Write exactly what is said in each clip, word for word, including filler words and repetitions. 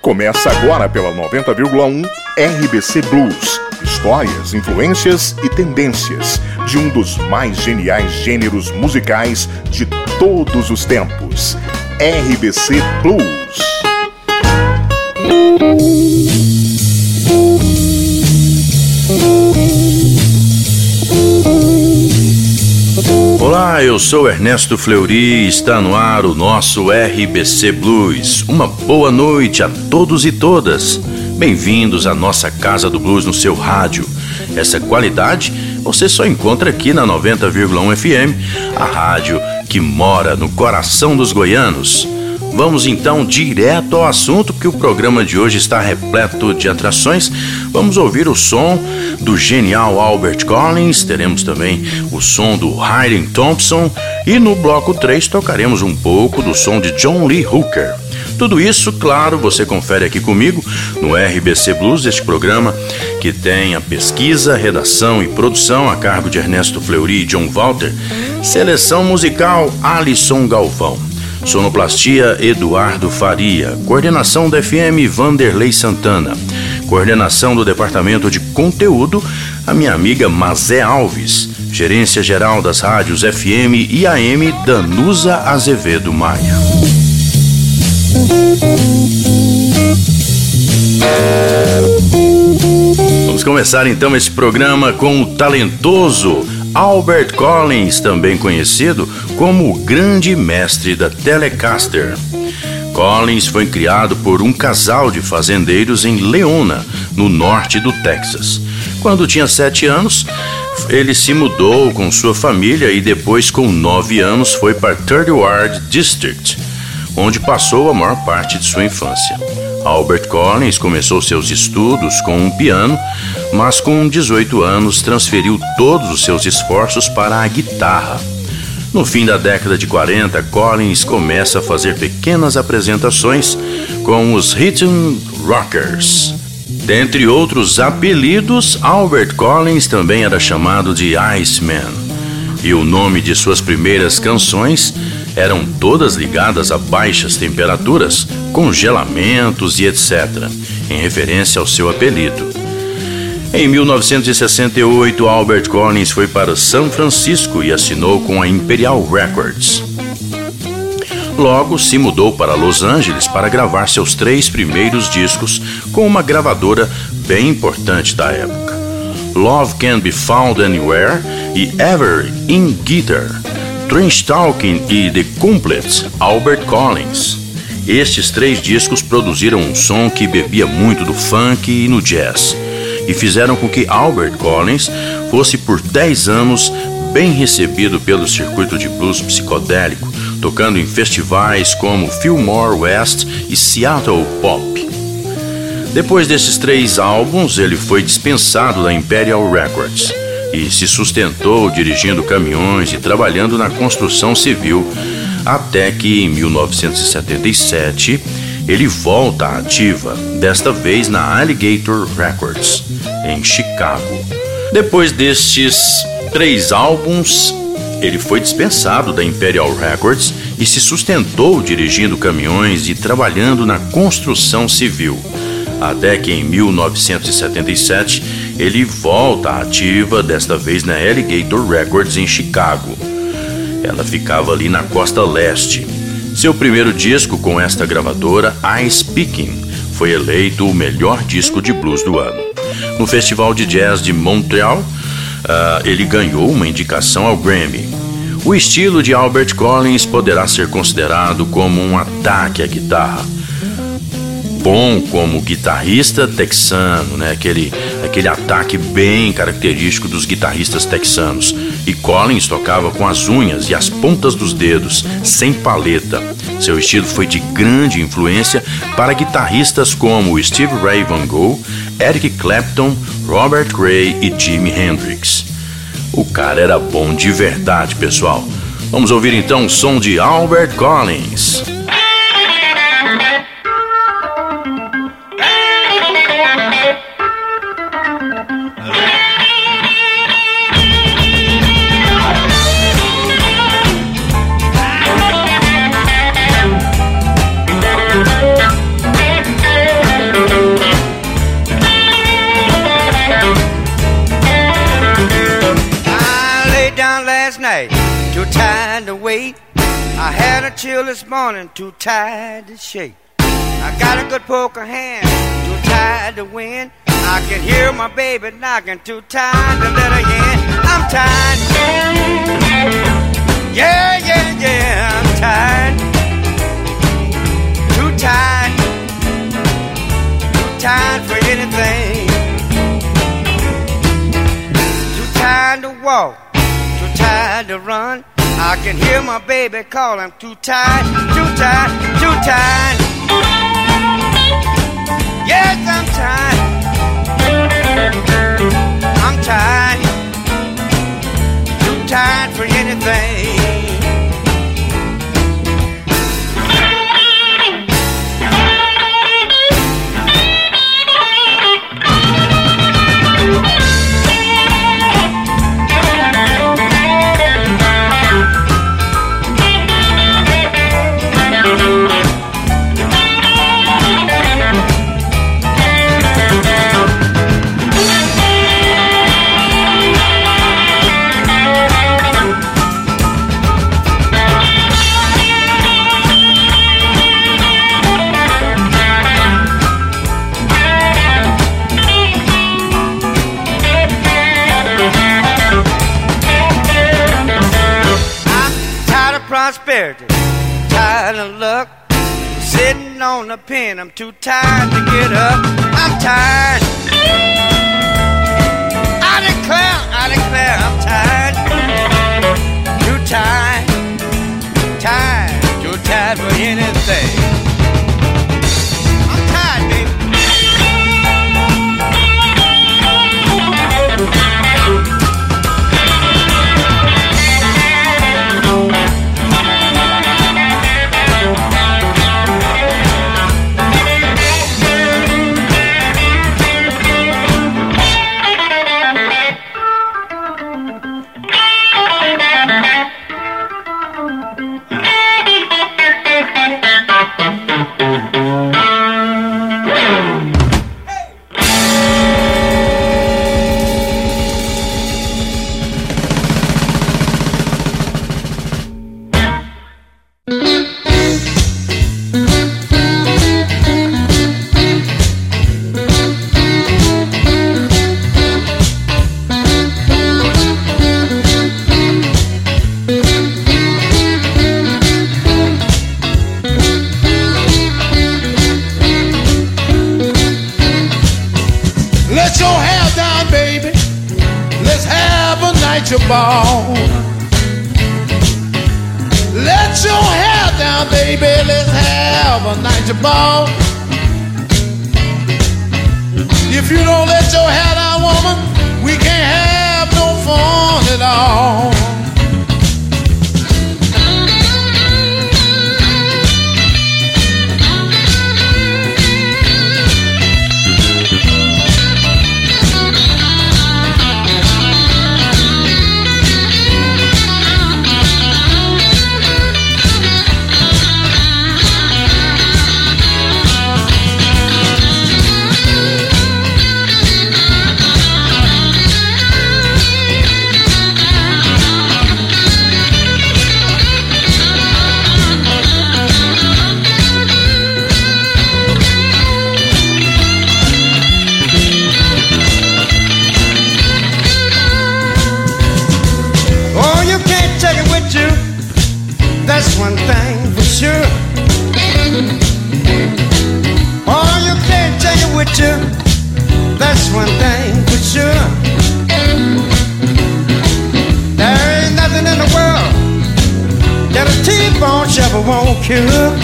Começa agora pela noventa vírgula um R B C Blues. Histórias, influências e tendências de um dos mais geniais gêneros musicais de todos os tempos. R B C Blues. Olá, eu sou Ernesto Fleury e está no ar o nosso R B C Blues. Uma boa noite a todos e todas. Bem-vindos à nossa Casa do Blues no seu rádio. Essa qualidade você só encontra aqui na noventa vírgula um F M, a rádio que mora no coração dos goianos. Vamos então direto ao assunto, porque o programa de hoje está repleto de atrações. Vamos ouvir o som do genial Albert Collins, teremos também o som do Hayden Thompson e no bloco três tocaremos um pouco do som de John Lee Hooker. Tudo isso, claro, você confere aqui comigo no R B C Blues, este programa que tem a pesquisa, redação e produção a cargo de Ernesto Fleury e John Walter, seleção musical Alisson Galvão, sonoplastia Eduardo Faria, coordenação da F M Vanderlei Santana, coordenação do departamento de conteúdo a minha amiga Mazé Alves, gerência geral das rádios F M e A M Danusa Azevedo Maia. Vamos começar então esse programa com o talentoso Albert Collins, também conhecido como o grande mestre da Telecaster. Collins foi criado por um casal de fazendeiros em Leona, no norte do Texas. Quando tinha sete anos, ele se mudou com sua família e depois, com nove anos, foi para Third Ward District, onde passou a maior parte de sua infância. Albert Collins começou seus estudos com um piano, mas com dezoito anos transferiu todos os seus esforços para a guitarra. No fim da década de quarenta, Collins começa a fazer pequenas apresentações com os Rhythm Rockers. Dentre outros apelidos, Albert Collins também era chamado de Iceman, e o nome de suas primeiras canções eram todas ligadas a baixas temperaturas, congelamentos e etcétera, em referência ao seu apelido. Em mil novecentos e sessenta e oito, Albert Collins foi para São Francisco e assinou com a Imperial Records. Logo se mudou para Los Angeles para gravar seus três primeiros discos com uma gravadora bem importante da época: Love Can Be Found Anywhere e Ever in Guitar, Trench Talking e The Complete Albert Collins. Estes três discos produziram um som que bebia muito do funk e no jazz, e fizeram com que Albert Collins fosse por dez anos bem recebido pelo circuito de blues psicodélico, tocando em festivais como Fillmore West e Seattle Pop. Depois desses três álbuns, ele foi dispensado da Imperial Records e se sustentou dirigindo caminhões e trabalhando na construção civil, até que em mil novecentos e setenta e sete ele volta à ativa, desta vez na Alligator Records, em Chicago. Depois destes três álbuns, ele foi dispensado da Imperial Records e se sustentou dirigindo caminhões e trabalhando na construção civil, até que em mil novecentos e setenta e sete ele volta à ativa, desta vez na Alligator Records em Chicago. Ela ficava ali na costa leste. Seu primeiro disco com esta gravadora, Ice Picking, foi eleito o melhor disco de blues do ano. No Festival de Jazz de Montreal, uh, ele ganhou uma indicação ao Grammy. O estilo de Albert Collins poderá ser considerado como um ataque à guitarra. Bom como guitarrista texano, né? aquele, aquele ataque bem característico dos guitarristas texanos. E Collins tocava com as unhas e as pontas dos dedos, sem paleta. Seu estilo foi de grande influência para guitarristas como Steve Ray Vaughan Gogh, Eric Clapton, Robert Cray e Jimi Hendrix. O cara era bom de verdade, pessoal. Vamos ouvir então o som de Albert Collins. wait. I had a chill this morning, too tired to shake. I got a good poker hand, too tired to win. I can hear my baby knocking, too tired to let her in. I'm tired. Yeah, yeah, yeah, I'm tired. Too tired. Too tired for anything. Too tired to walk. Too tired to run. I can hear my baby calling. Too tired, too tired, too tired. Yes, I'm tired. I'm tired. Too tired for anything. Prosperity, tired of luck, sitting on the pen. I'm too tired to get up. I'm tired. I declare, I declare, I'm tired. Too tired, tired, too tired for anything. I'm tired, baby. Ball. Let your hair down, baby. Let's have a night of ball. If you don't let your hair down, woman, we can't have no fun at all. That's one thing for sure. Oh, you can't take it with you. That's one thing for sure. There ain't nothing in the world that a T-bone shovel won't cure.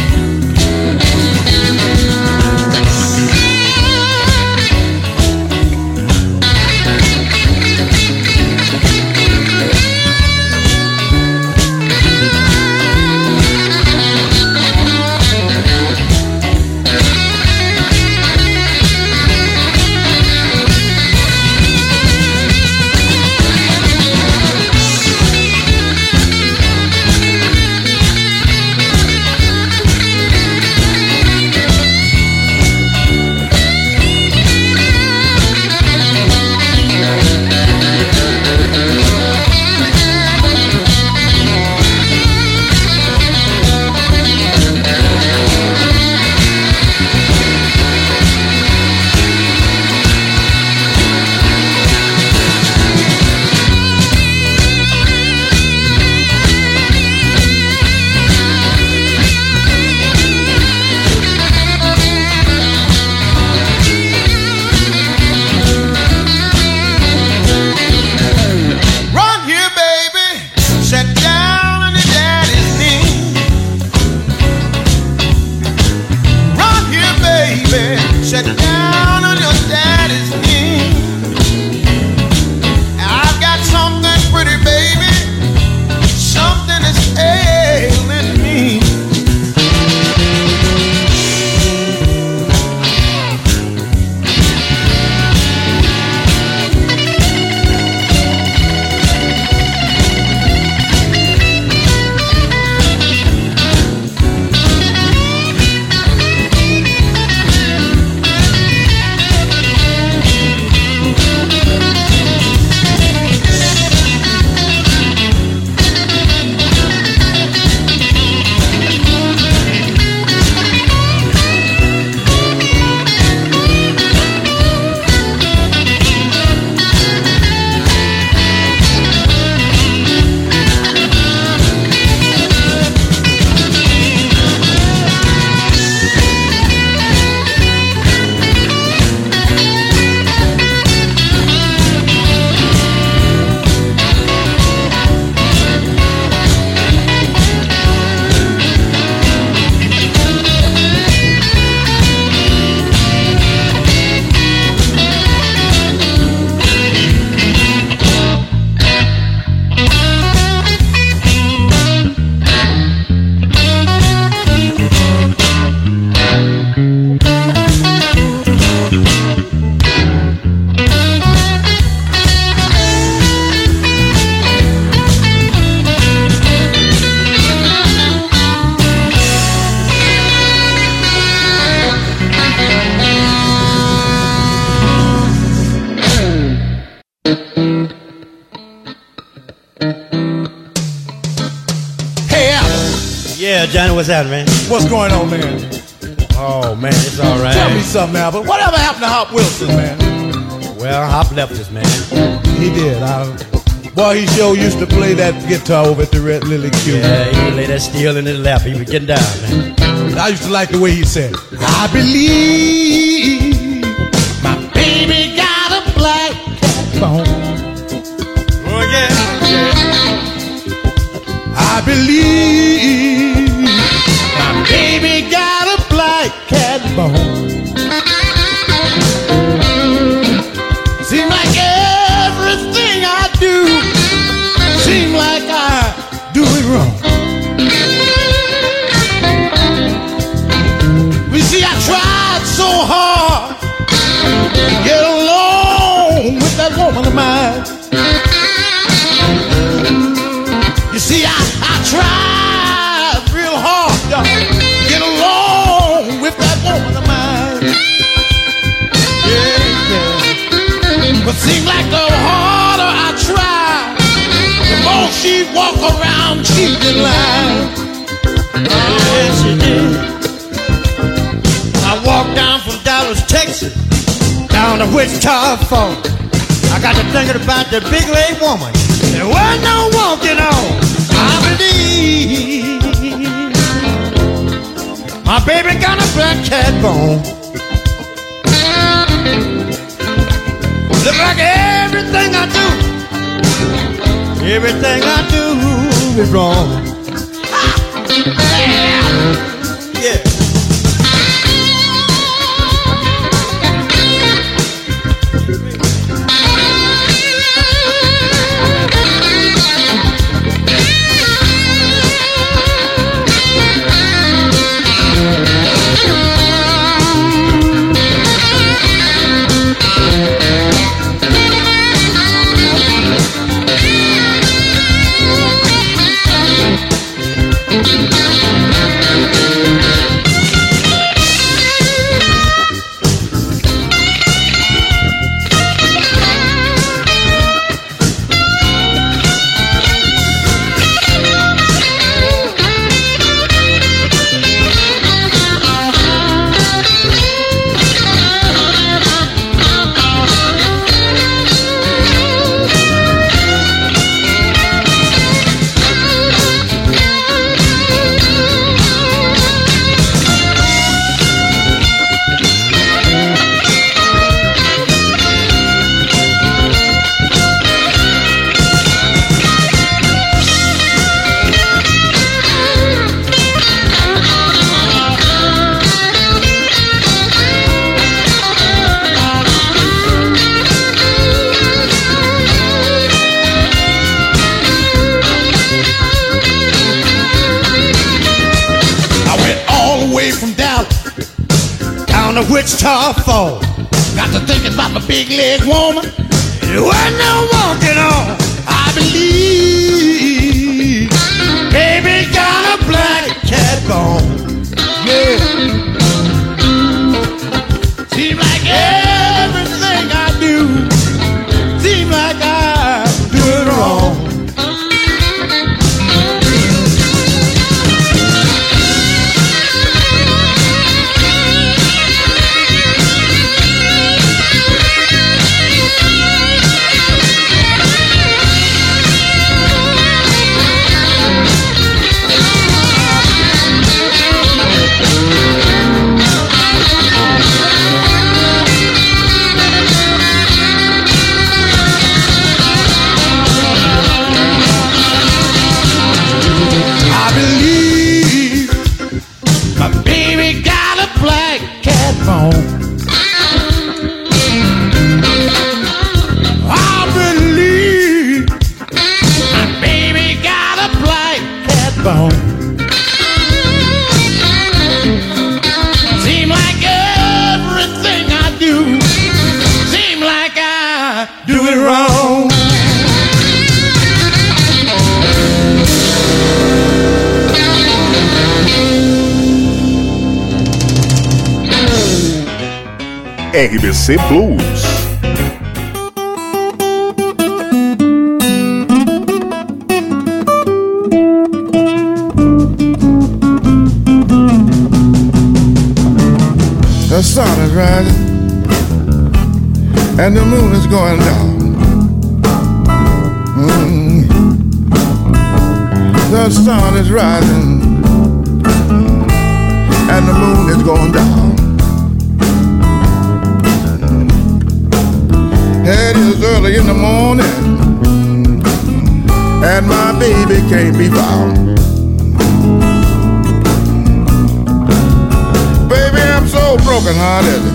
sat down on your daddy's knee. I've got something pretty, baby. Something is ailing me. Johnny, what's happening, man? What's going on, man? Oh, man, it's all right. Tell me something, Albert. Whatever happened to Hop Wilson, man? Well, Hop left us, man. He did. I, boy, he sure used to play that guitar over at the Red Lily Q. Yeah, he would lay that steel in his lap. He was getting down, man. I used to like the way he said, I believe my baby got a black cat bone. Oh, yeah, yeah. I believe my baby got a black cat bone. Seems like everything I do, seems like I do it wrong. We see, I tried so hard to get along with that woman of mine. You see, I, I tried real hard to get along with that woman of mine. Yeah, yeah. But seems like the harder I try, the more she walk around cheating line. Yes, she did. I walked down from Dallas, Texas, down to Wichita Falls. I got to thinking about the big leg woman. There was no walking on. I believe my baby got a black cat bone. Look like everything I do, everything I do is wrong. Yeah. down to Wichita Falls. Got to thinking about my big leg woman. It wasn't no walking on. I believe baby got a black cat bone. Yeah. Seems like everything I do, seems like I do it wrong. R B C Blues. The sun is rising and the moon is going down. Mm. The sun is rising and the moon is going down. It is early in the morning and my baby can't be found. Baby, I'm so broken hearted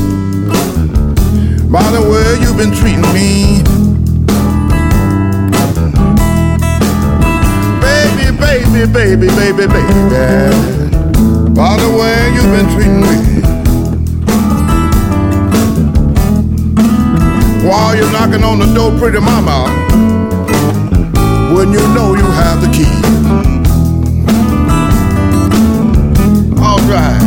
by the way you've been treating me. Baby, baby, baby, baby, baby, by the way you've been treating me. While you're knocking on the door, pretty mama, when you know you have the key. All right.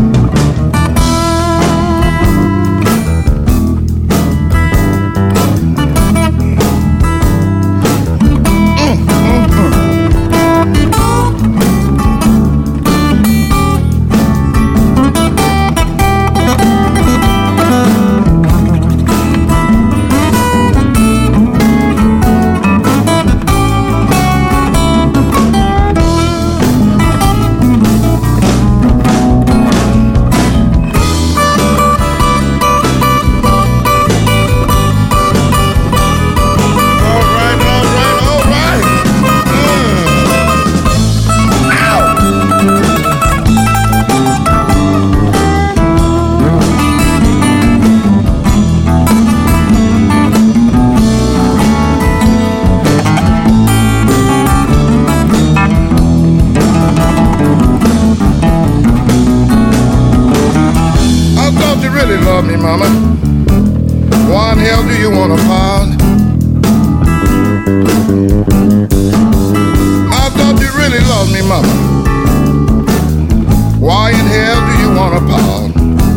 Mama, why in hell do you want a pound? I thought you really loved me, mama. Why in hell do you want a pound?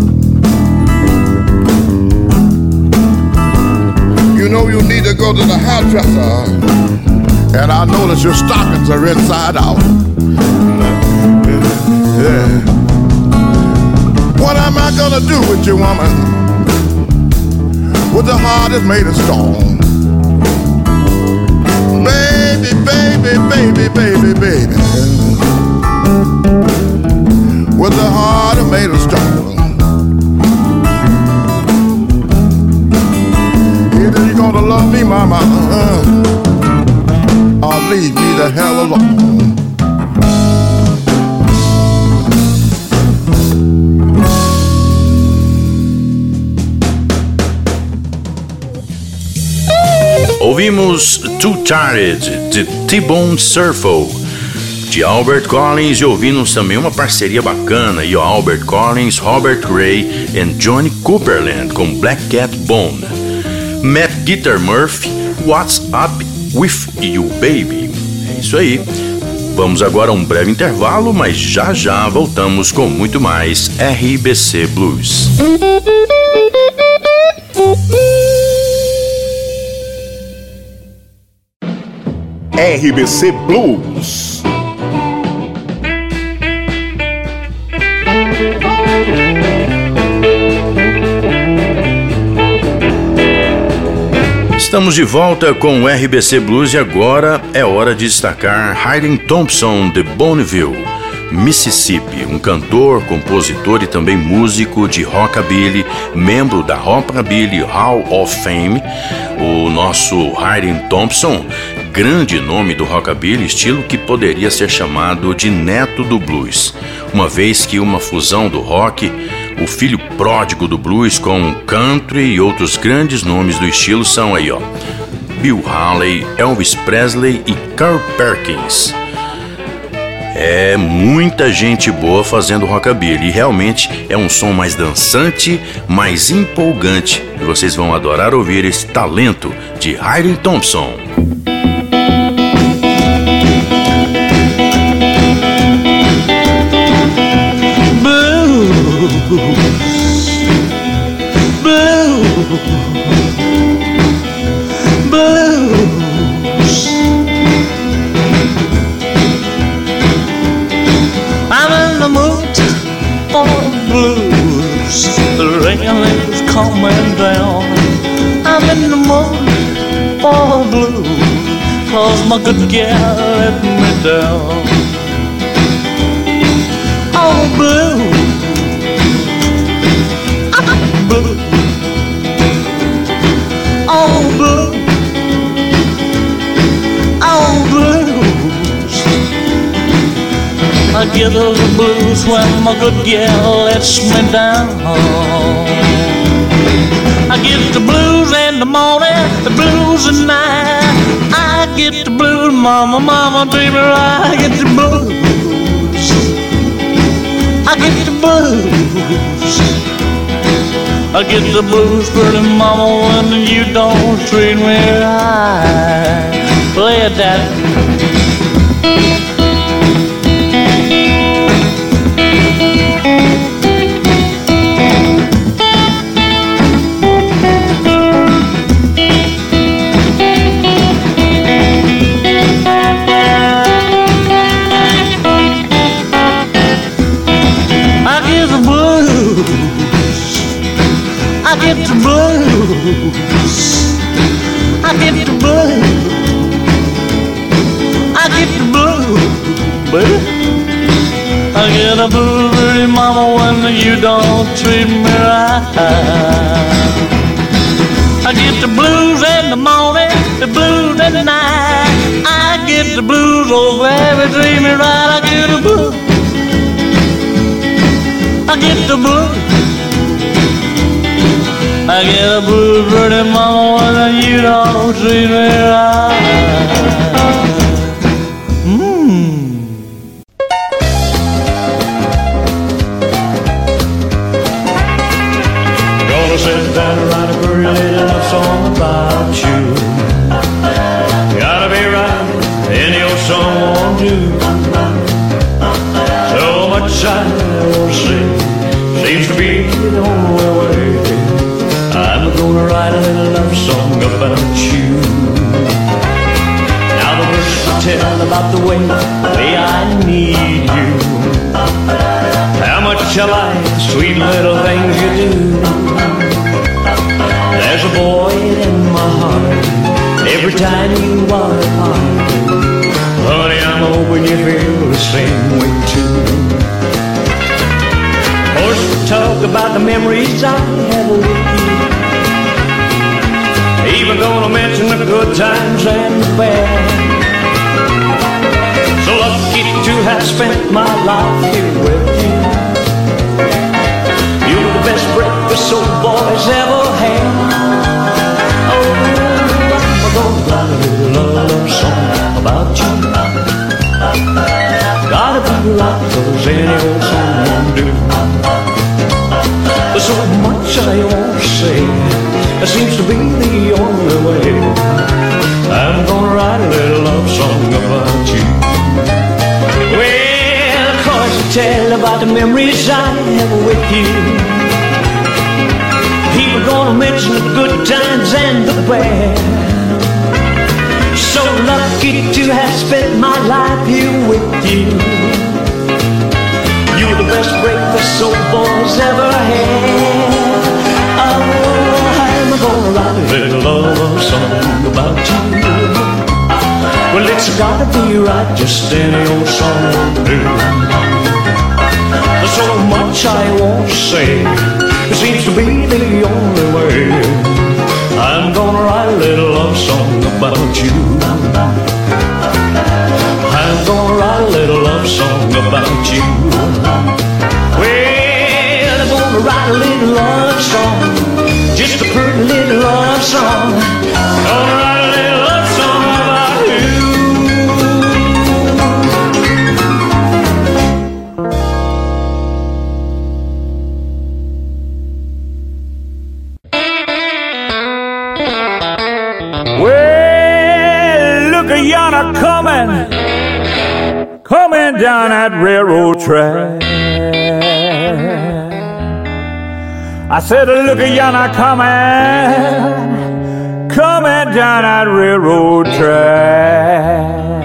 You know you need to go to the hairdresser, and I notice your stockings are inside out. Yeah. What am I gonna do with you, woman? With the heart is made of stone. Baby, baby, baby, baby, baby. With the heart is made of stone. Either you're gonna love me, mama, uh, or leave me the hell alone. Ouvimos Too Tired, de T-Bone Surfo, de Albert Collins, e ouvimos também uma parceria bacana, e o Albert Collins, Robert Ray e Johnny Cooperland com Black Cat Bone. Matt Guitar Murphy, What's Up With You Baby. É isso aí. Vamos agora a um breve intervalo, mas já já voltamos com muito mais R B C Blues. R B C Blues. Estamos de volta com o R B C Blues e agora é hora de destacar Hiram Thompson de Bonneville, Mississippi, um cantor, compositor e também músico de rockabilly, membro da Rockabilly Hall of Fame. O nosso Hiram Thompson, grande nome do rockabilly, estilo que poderia ser chamado de neto do blues, uma vez que uma fusão do rock, o filho pródigo do blues com country e outros grandes nomes do estilo são aí, ó, Bill Haley, Elvis Presley e Carl Perkins. É muita gente boa fazendo rockabilly e realmente é um som mais dançante, mais empolgante, e vocês vão adorar ouvir esse talento de Hiram Thompson. Blues. I'm in the mood for blues. The rain is coming down. I'm in the mood for blues, 'cause my good gal let me down. Oh, blue. Blue. Oh, blue. Oh, blues. I get the blues when my good gal lets me down. I get the blues in the morning, the blues at night. I get the blues, mama, mama, baby, I get the blues. I get the blues. I get the blues, pretty mama, when you don't treat me right. Play it, Daddy. I get the blues. I get the blues. I get the blues, baby. I get the blues, pretty mama, when you don't treat me right. I get the blues in the morning, the blues at night. I get the blues, oh baby, treat me right. I get the blues. I get the blues. I get a blues, pretty mama, when you don't treat me right. Mmm. Gonna sit down and write a pretty little love song about you. Gotta be right, and your song won't do. So much I want to say seems to be the only way. I'm gonna write a little love song about you. Now the verse will tell about the way, the way I need you. How much I like the sweet little things you do. There's a void in my heart every time you are apart. Honey, I'm hoping you feel the same way too. Of course, we talk about the memories I have with you. Even gonna mention the good times and the bad. So lucky to have spent my life here with you. You're the best breakfast old boys ever had. Oh, I'm gonna write a little love song about you. any old song won't do. There's so much I want to say, it seems to be the only way. I'm gonna write a little love song about you. Well, of course I tell about the memories I have with you. People gonna mention the good times and the bad. So lucky to have spent my life here with you. You're the best breakfast old boys ever had. Oh, I'm gonna write a little love song about you. Well, it's gotta be right, just any old song will do. There's so much I want to say, it seems to be the only way. I'm gonna write a little love song about you. I'm gonna write a little love song about you. Well, I'm gonna write a little love song, just a pretty little love song. Gonna write a little love song about you. Well, look at yonder coming, coming down that railroad track. I said, look at yonder coming, coming down that railroad track.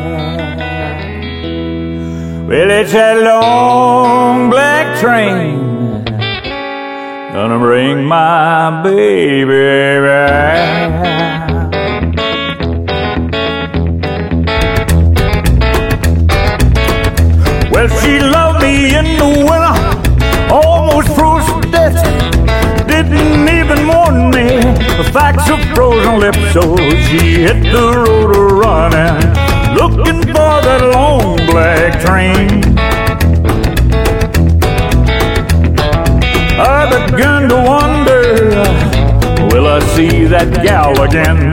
Well, it's that long black train gonna bring my baby back. Well, she loved me in the winter, almost froze to death. Didn't even warn me the facts of frozen lips. So she hit the road a-running, looking for that long black train. I began to wonder, will I see that gal again?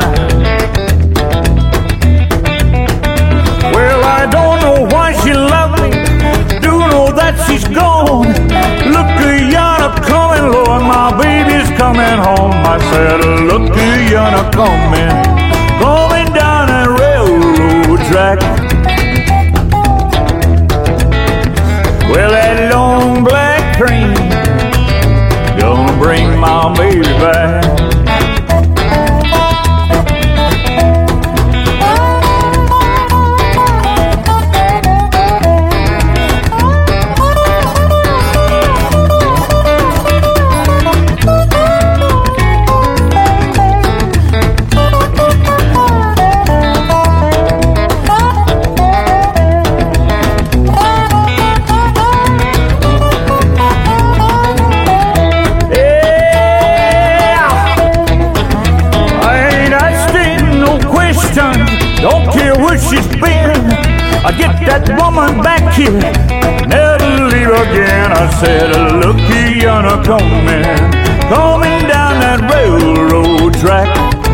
Well, I don't know why she loved me, do know that she's gone. Look at yonder coming, Lord, my baby's coming home. I said, look at yonder coming, coming down that railroad track. Well, that long black train gonna bring my baby back. Don't care where she's been, I get that woman back here, never leave again. I said, look at yonder coming, coming down that railroad track.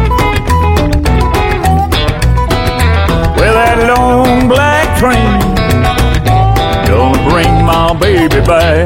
Well, that long black train gonna bring my baby back.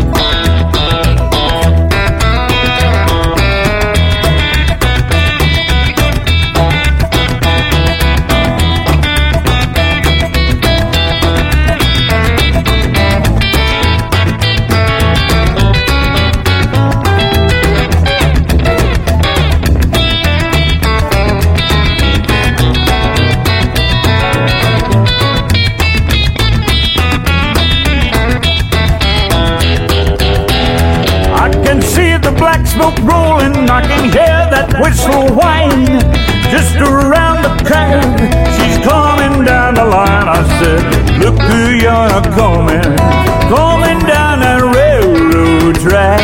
Smoke rolling, I can hear that whistle whine just around the curve. She's coming down the line. I said, look who you're coming, coming down that railroad track.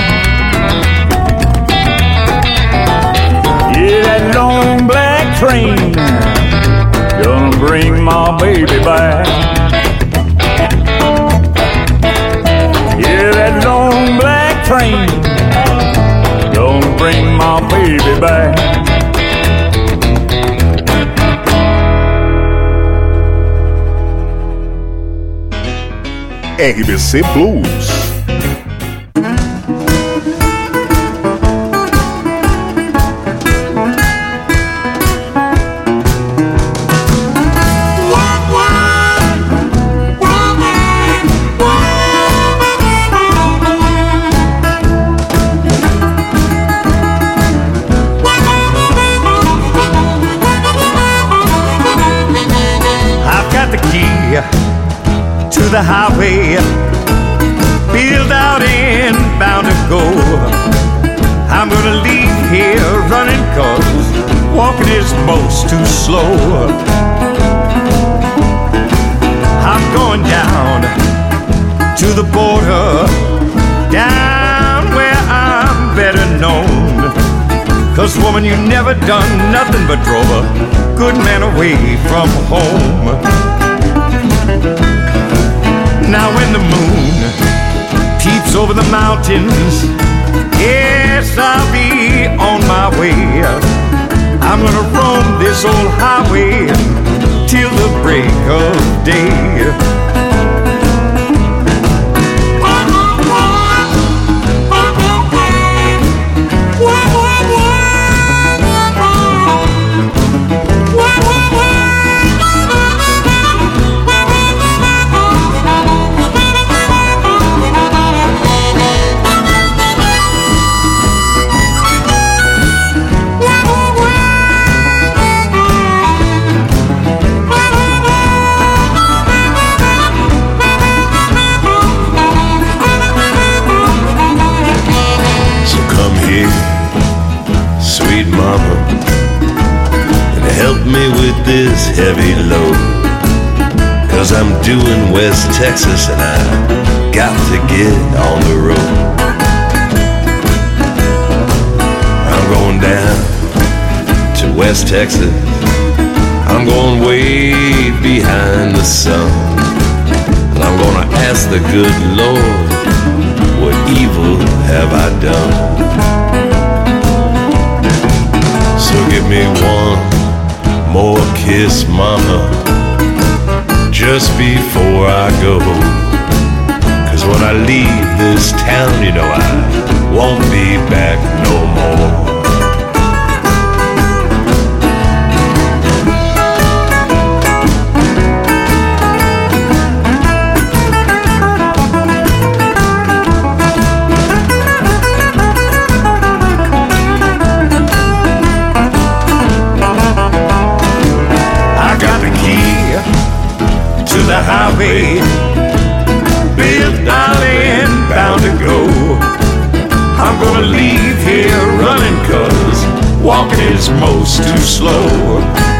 Yeah, that long black train gonna bring my baby back. Yeah, that long black train gonna bring my baby back. R B C Blues. To the highway, field out and bound to go. I'm gonna leave here running, cause walking is most too slow. I'm going down to the border, down where I'm better known. Cause woman, you never done nothing but drove a good man away from home. Now when the moon peeps over the mountains, yes, I'll be on my way. I'm gonna roam this old highway till the break of day. This heavy load, cause I'm doing West Texas and I got to get on the road. I'm going down to West Texas, I'm going way behind the sun, and I'm gonna ask the good Lord, what evil have I done? So give me one more kiss, mama, just before I go. Cause when I leave this town, you know I won't be back no more. The highway, built out and bound to go. I'm gonna leave here running, cause walking is most too slow.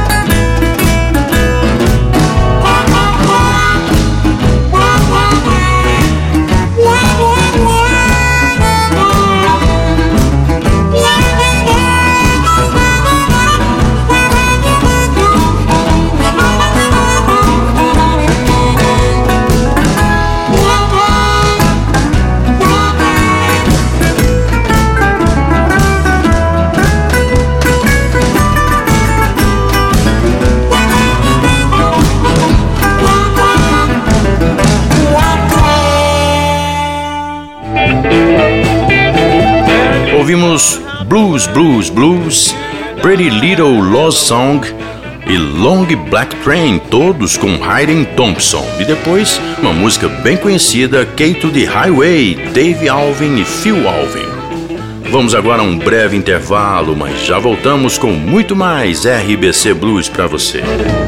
Ouvimos Blues, Blues, Blues, Pretty Little Love Song e Long Black Train, todos com Hayden Thompson. E depois, uma música bem conhecida, Key to the Highway, Dave Alvin e Phil Alvin. Vamos agora a um breve intervalo, mas já voltamos com muito mais R B C Blues para você.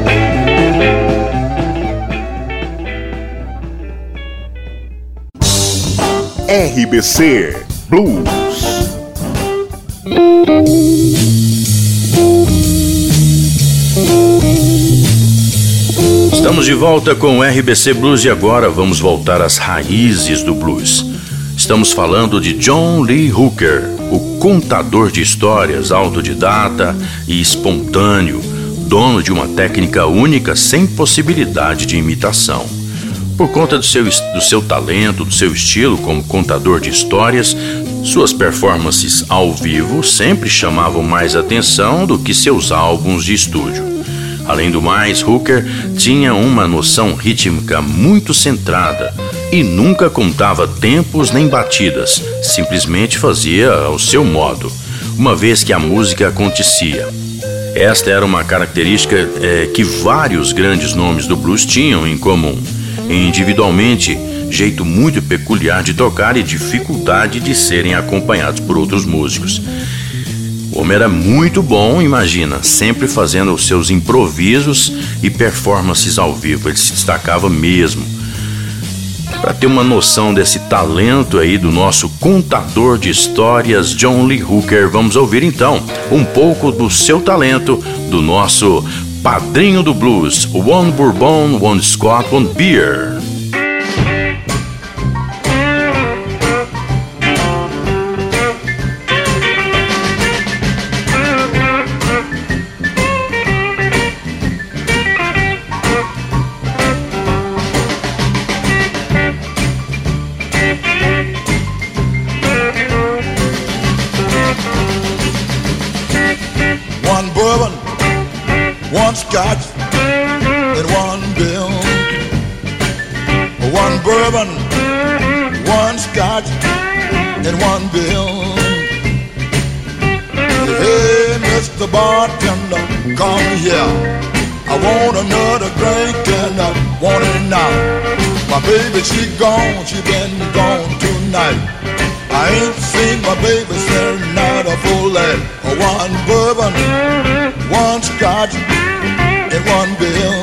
R B C Blues. Estamos de volta com o R B C Blues e agora vamos voltar às raízes do blues. Estamos falando de John Lee Hooker, o contador de histórias, autodidata e espontâneo, dono de uma técnica única sem possibilidade de imitação. Por conta do seu, do seu talento, do seu estilo como contador de histórias, suas performances ao vivo sempre chamavam mais atenção do que seus álbuns de estúdio. Além do mais, Hooker tinha uma noção rítmica muito centrada e nunca contava tempos nem batidas, simplesmente fazia ao seu modo, uma vez que a música acontecia. Esta era uma característica é, que vários grandes nomes do blues tinham em comum, individualmente, jeito muito peculiar de tocar e dificuldade de serem acompanhados por outros músicos. O homem era muito bom, imagina, sempre fazendo os seus improvisos e performances ao vivo, ele se destacava mesmo. Para ter uma noção desse talento aí do nosso contador de histórias, John Lee Hooker, vamos ouvir então um pouco do seu talento, do nosso padrinho do blues, One Bourbon, One Scott, One Beer. One scotch and one bill. One bourbon, one scotch and one bill. Hey, Mister Bartender, come here. I want another drink and I want it now. My baby, she gone, she been gone tonight. I ain't seen my baby since night a full life. One bourbon, one scotch and one bill.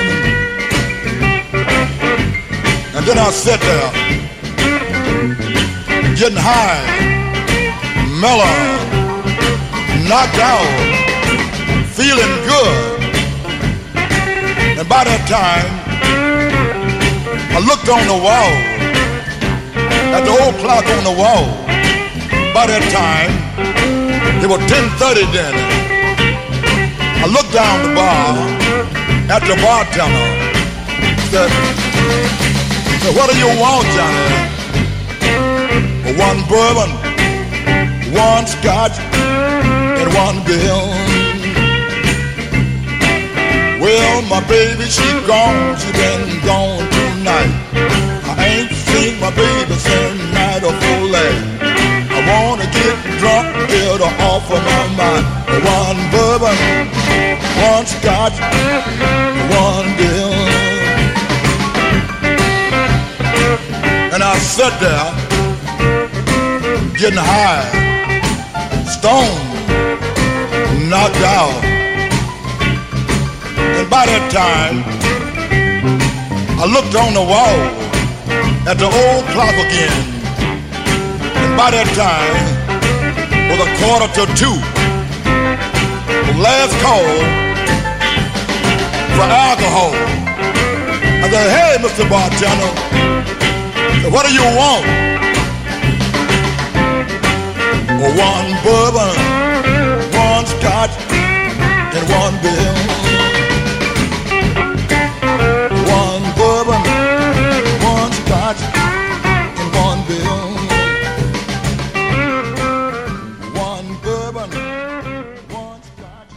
And then I sat there, getting high, mellow, knocked out, feeling good. And by that time, I looked on the wall, at the old clock on the wall. By that time, it was ten thirty then. I looked down the bar at the bartender. Said, said, what do you want, Johnny? One bourbon, one scotch, and one bill. Well, my baby, she gone, she been gone tonight. I ain't seen my baby since night of full life. I wanna get drunk, get her off of my mind. One bourbon, one scotch, one bill. And I sat there, getting high, stoned, knocked out. And by that time, I looked on the wall at the old clock again. And by that time, was a quarter to two. The last call for alcohol. I said, hey, Mister Bartender, what do you want? One bourbon, one scotch, and one bill. One bourbon, one scotch, and one bill. One bourbon, one scotch.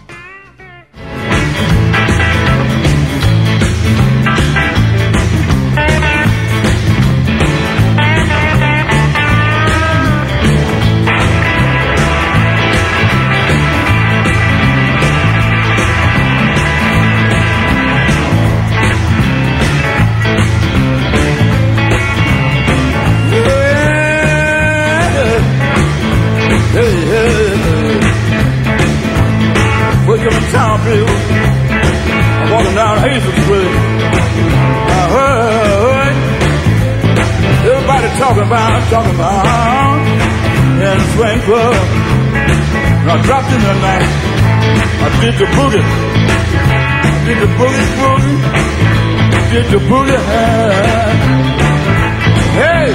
Town Bill, I'm walking down Hazel Street. I heard everybody talking about, talking about in the swing club. And I dropped in the night. I did the boogie, did the boogie boogie, did the boogie. Hey,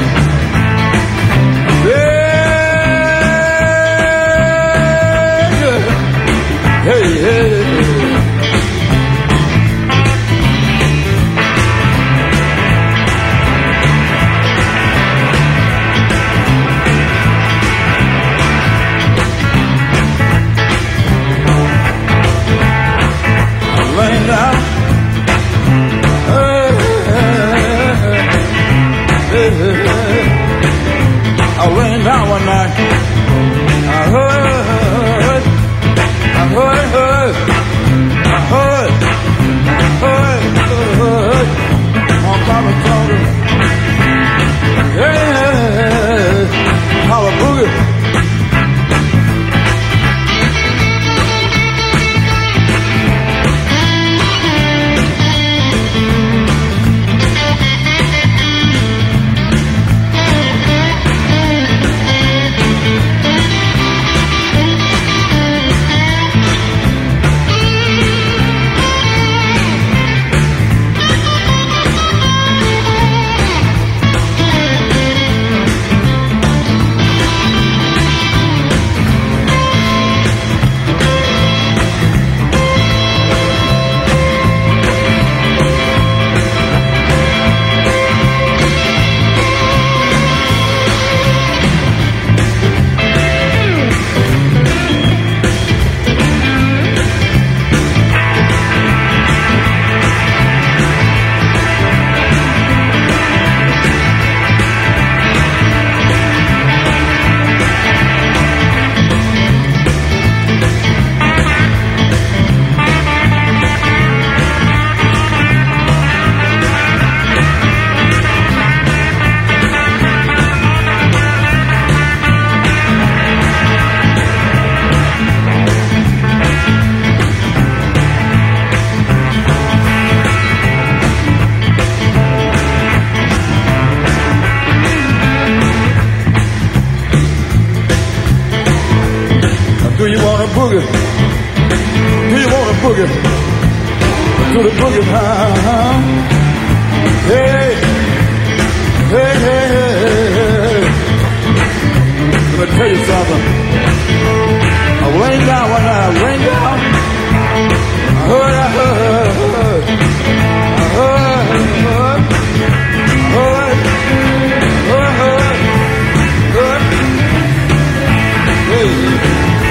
hey, hey, hey. Laying down, hey, hey, hey. laying down one night. I heard, I heard, heard, I heard, heard, heard, my mama talking. Yeah, how a boogie. Boogie, do you want a boogie? To the boogie time. Hey, hey, hey, hey, hey. Let me tell you something. I rained down one night, I rained down. I heard, I heard, I heard, I heard, I heard, I heard, I heard, hey.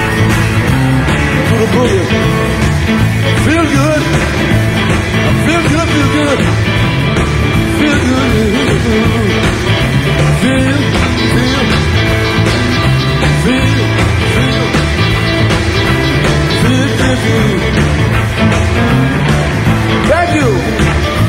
The boogie. Feel good. Feel good, feel good. Feel good. Feel, feel, feel, feel, feel, feel, feel. Thank you.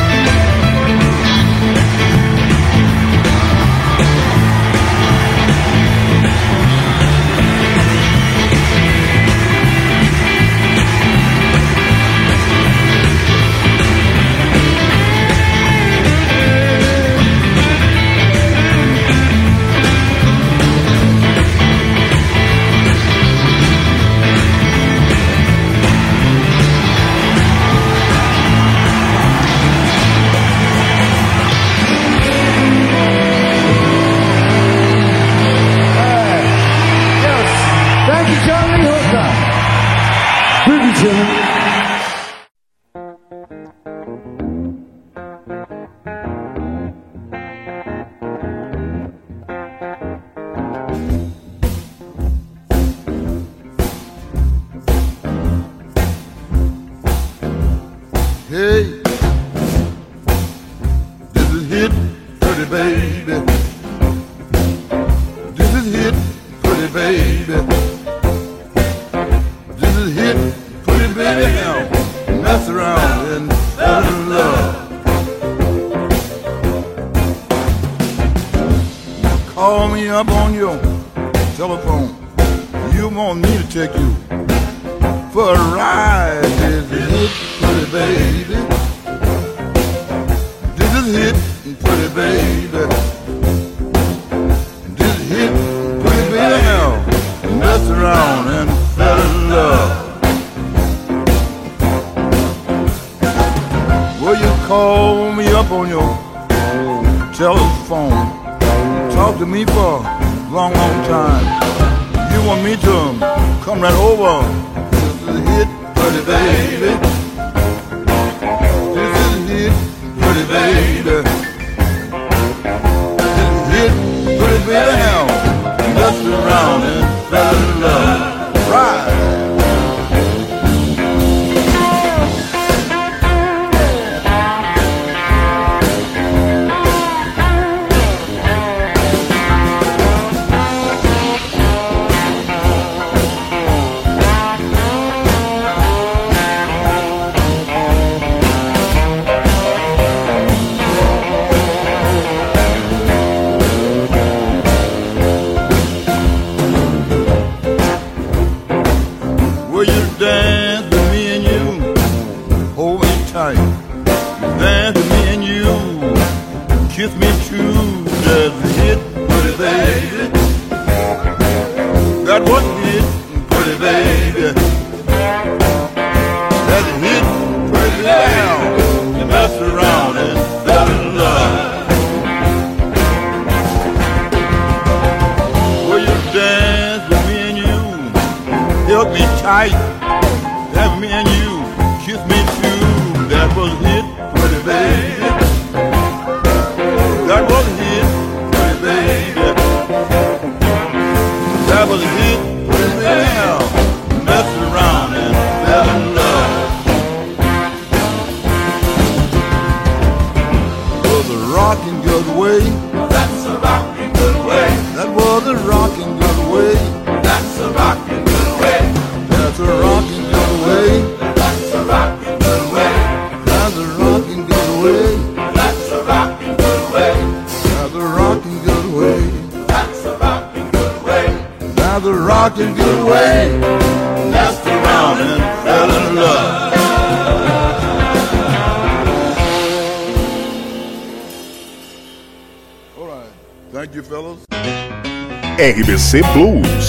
Hey, this is hit, pretty baby. This is hit, pretty baby. This is hit, pretty baby. Now, mess around and fall in love. Call me up on your telephone. You want me to take you for a ride. This is hit, pretty baby. This is hit, pretty baby. This is hit, pretty baby. Now, mess around and fall in love. Will you call me up on your telephone? Talk to me for a long, long time. You want me to come right over? This is hit, pretty baby. This is hit, pretty baby. This is hit, pretty baby. Now, mess around and fall in love. Right. hug me tight, have me and you kiss me too. That was it, pretty baby. That was it, pretty baby. That was it, pretty baby. Messed around and fell in love. Was a rocking good way. That's a rocking good way. That was a rocking good way. That's a rocking good way. That's a rocking good way. That's a rocking good way. That's a rocking good way. That's a rocking good way. That's a rocking good way. That's a rocking good way. That's a rocking good way. Messed around and fell in love. All right. Thank you, fellas. R B C Blues.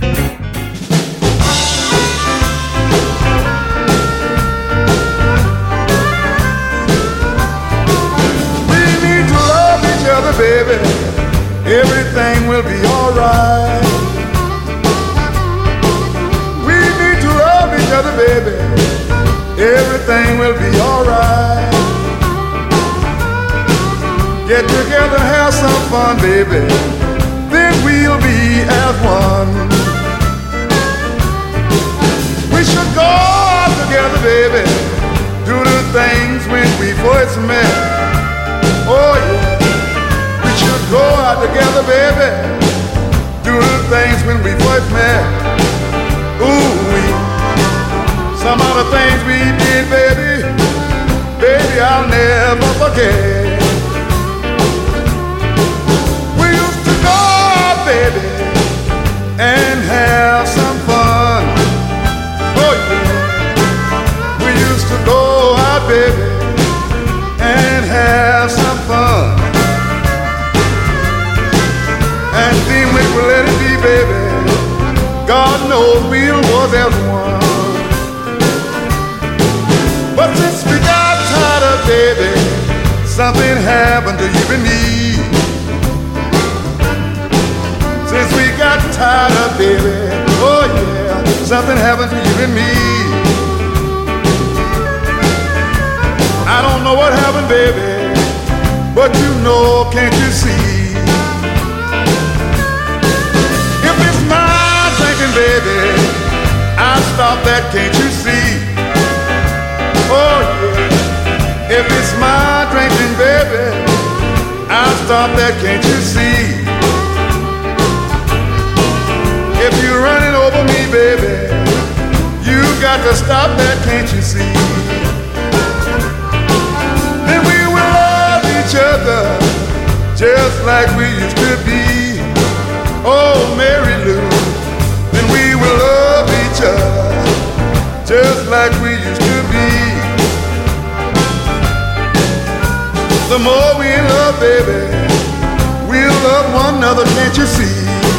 Baby, everything will be alright. We need to love each other, baby. Everything will be alright. Get together and have some fun, baby. Then we'll be as one. We should go out together, baby. Do the things when we first met. Oh yeah. Go out together, baby. Do the things when we first met. Ooh, we some of the things we did, baby. Baby, I'll never forget. We used to go out, baby, and have some fun. Oh yeah. We used to go out, baby, and have some fun. And then we will let it be, baby. God knows we was as one. But since we got tired of, baby, something happened to you and me. Since we got tired of, baby, oh yeah, something happened to you and me. I don't know what happened, baby, but you know, can't you see? Baby, I'll stop that, can't you see? Oh yeah. If it's my drinking, baby, I'll stop that, can't you see? If you're running over me, baby, you got to stop that, can't you see? Then we will love each other just like we used to be. Oh, Mary Lou. Then we will love each other just like we used to be. The more we in love, baby, we'll love one another, can't you see?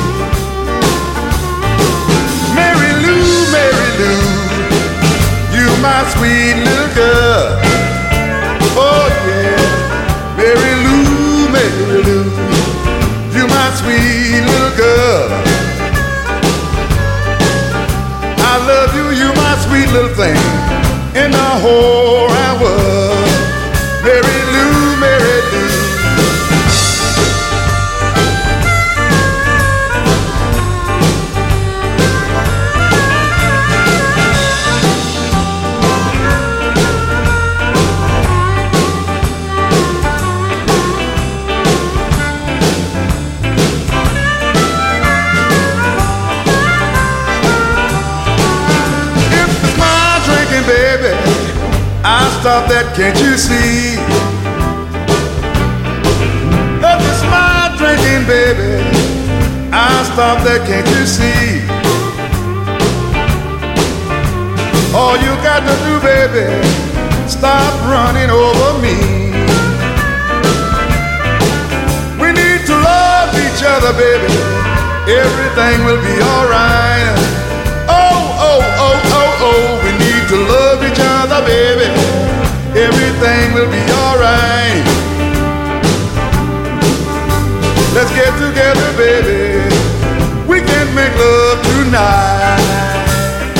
Mary Lou, Mary Lou, you my sweet little girl. Oh yeah, Mary Lou, Mary Lou, you my sweet little girl. I love you, you my sweet little thing in the whole wide world. Mary Lou, Mary Lou. I'll stop that, can't you see? If it's my drinking, baby, I'll stop that, can't you see? All you got to do, baby, stop running over me. We need to love each other, baby. Everything will be alright. Oh, oh, oh, oh, oh, we need to love each other, baby. Everything will be alright. Let's get together, baby. We can make love tonight.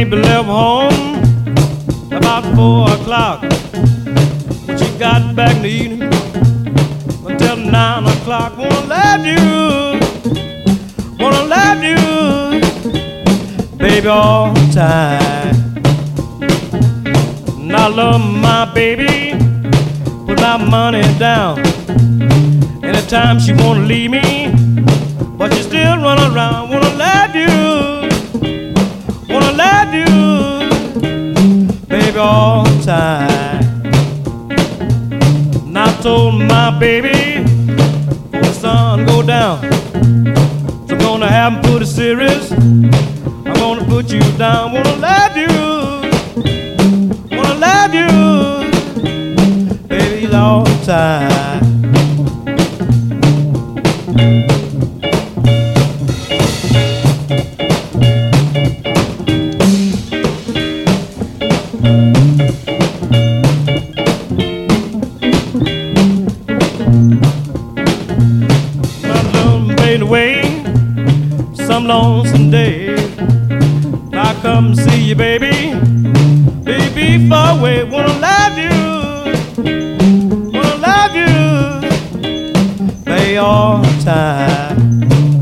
baby left home about four o'clock. When she got back in the evening until nine o'clock. Wanna love you, wanna love you, baby, all the time. And I love my baby, put my money down. Anytime she wanna leave me, but she still run around. Wanna love you, wanna love you, baby, all the time. And I told my baby, when the sun go down, so I'm gonna have him put a series. I'm gonna put you down. Wanna love you, wanna love you, baby, all the time. Some lonesome day I come see you, baby, baby, far away. Wanna love you, wanna love you, baby, all the time.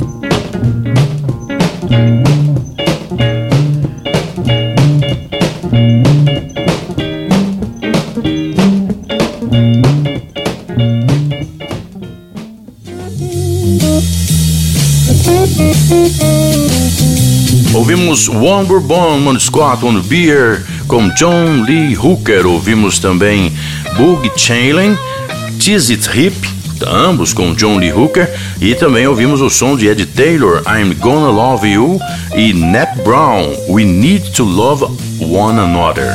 Ouvimos One Bourbon, One Scott, One Beer com John Lee Hooker. Ouvimos também Boogie Chain, Tease It Hip, ambos com John Lee Hooker. E também ouvimos o som de Ed Taylor, I'm Gonna Love You, e Nat Brown, We Need to Love One Another.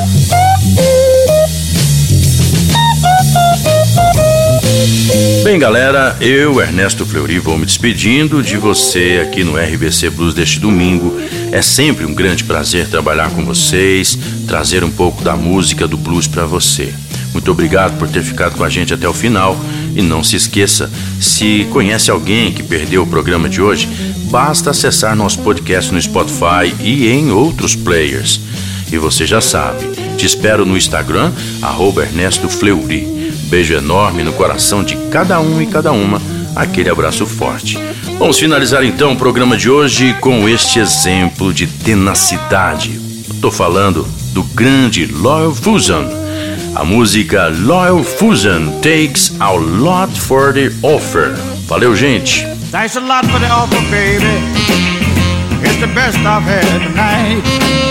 Bem, galera, eu, Ernesto Fleury, vou me despedindo de você aqui no R B C Blues deste domingo. É sempre um grande prazer trabalhar com vocês, trazer um pouco da música do blues para você. Muito obrigado por ter ficado com a gente até o final. E não se esqueça, se conhece alguém que perdeu o programa de hoje, basta acessar nosso podcast no Spotify e em outros players. E você já sabe, te espero no Instagram, arroba Ernesto Fleury. Beijo enorme no coração de cada um e cada uma, aquele abraço forte. Vamos finalizar então o programa de hoje com este exemplo de tenacidade. Estou falando do grande Loyal Fuson. A música Loyal Fuson takes a lot for the offer. Valeu, gente! Thanks a lot for the offer, baby. It's the best I've had tonight.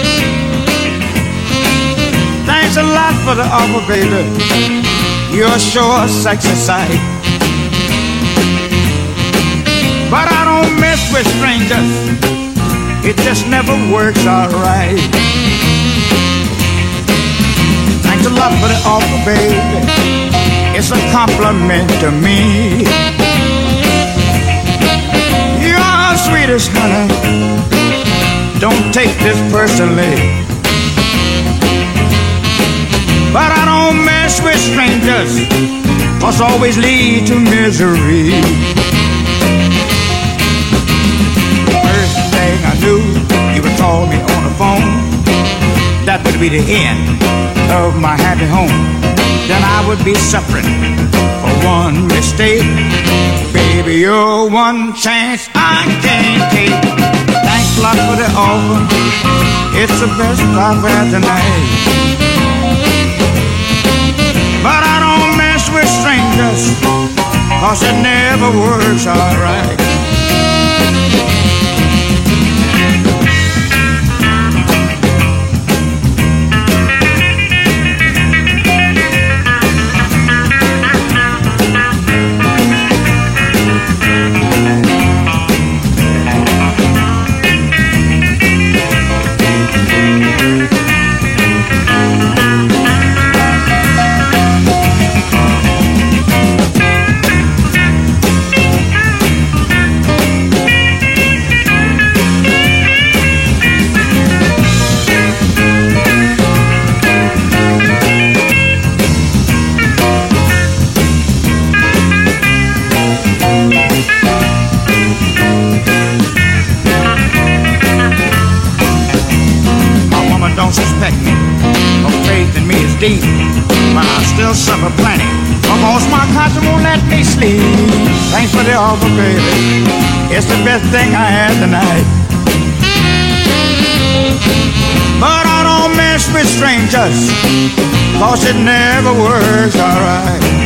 Thanks a lot for the offer, baby. You're sure a sexy sight. But I don't mess with strangers. It just never works out right. Thanks a lot for the offer, baby. It's a compliment to me. You're sweetest, honey. Don't take this personally. But I don't mess with strangers, must always lead to misery. First thing I knew, you would call me on the phone. That would be the end of my happy home. Then I would be suffering for one mistake. Baby, you're one chance I can't take. Thanks a lot for the offer. It's the best I've had tonight. But I don't mess with strangers, cause it never works out right. deep, but I still suffer plenty, because my conscience won't let me sleep. Thanks for the offer, baby. It's the best thing I had tonight. But I don't mess with strangers, cause it never works alright.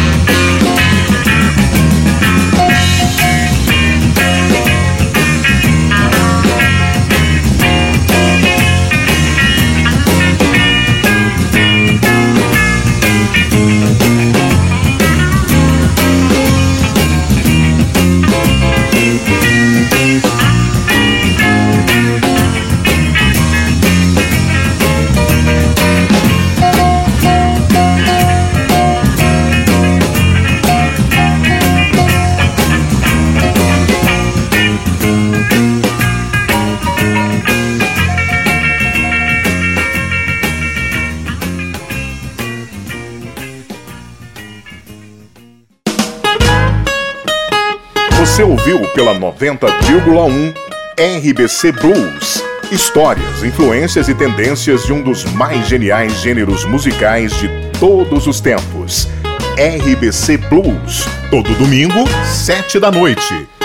Você ouviu pela noventa vírgula um R B C Blues. Histórias, influências e tendências de um dos mais geniais gêneros musicais de todos os tempos. R B C Blues. Todo domingo, sete da noite.